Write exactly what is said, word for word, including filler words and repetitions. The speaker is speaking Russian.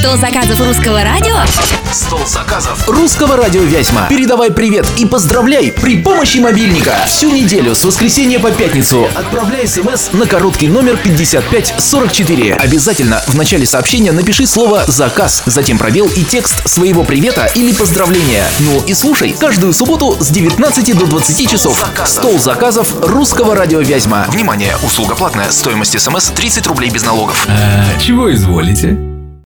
Стол заказов русского радио? Стол заказов русского радио Вязьма. Передавай привет и поздравляй при помощи мобильника. Всю неделю с воскресенья по пятницу отправляй смс на короткий номер пятьдесят пять сорок четыре. Обязательно в начале сообщения напиши слово «заказ», затем пробел и текст своего привета или поздравления. Ну и слушай каждую субботу с девятнадцати до двадцати часов. Стол заказов русского радио Вязьма. Внимание, услуга платная. Стоимость смс тридцать рублей без налогов. А, чего изволите?